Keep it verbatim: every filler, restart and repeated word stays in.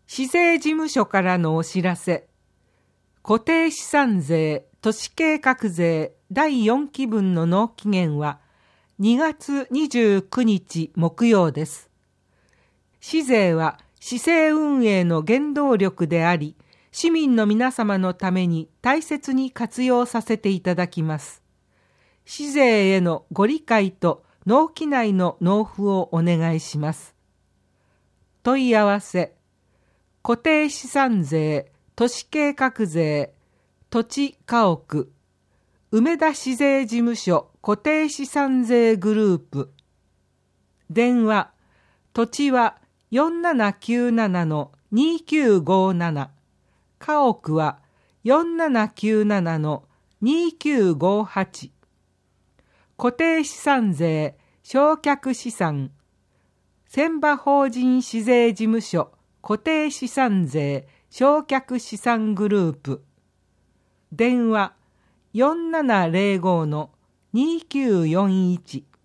市税事務所からのお知らせ。固定資産税都市計画税だいよんきぶんの納期限はにがつにじゅうくにち木曜です。市税は市政運営の原動力であり、市民の皆様のために大切に活用させていただきます。市税へのご理解と納期内の納付をお願いします。問い合わせ。固定資産税、都市計画税、土地家屋、梅田市税事務所固定資産税グループ。電話、土地は よんななきゅうななのにきゅうごなな、家屋は よんななきゅうななのにきゅうごはち。固定資産税、償却資産、船場法人市税事務所固定資産税償却資産グループ。電話 よんななぜろごのにきゅうよんいち。